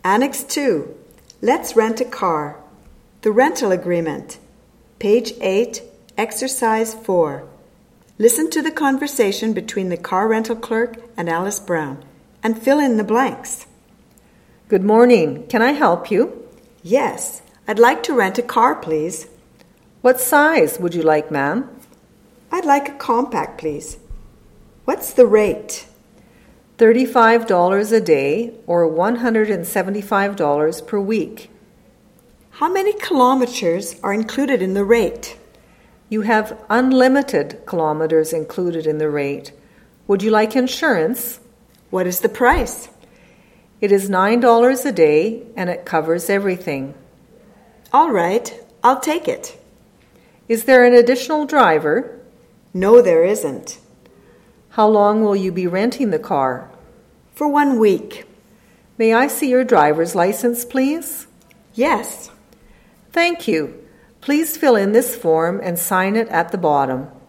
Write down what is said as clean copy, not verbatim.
Annex 2. Let's rent a car. The rental agreement. Page 8, Exercise 4. Listen to the conversation between the car rental clerk and Alice Brown and fill in the blanks. Good morning. Can I help you? Yes, I'd like to rent a car, please. What size would you like, ma'am? I'd like a compact, please. What's the rate? $35 a day or $175 per week. How many kilometers are included in the rate? You have unlimited kilometers included in the rate. Would you like insurance? What is the price? It is $9 a day and it covers everything. All right, I'll take it. Is there an additional driver? No, there isn't. How long will you be renting the car? For 1 week. May I see your driver's license, please? Yes. Thank you. Please fill in this form and sign it at the bottom.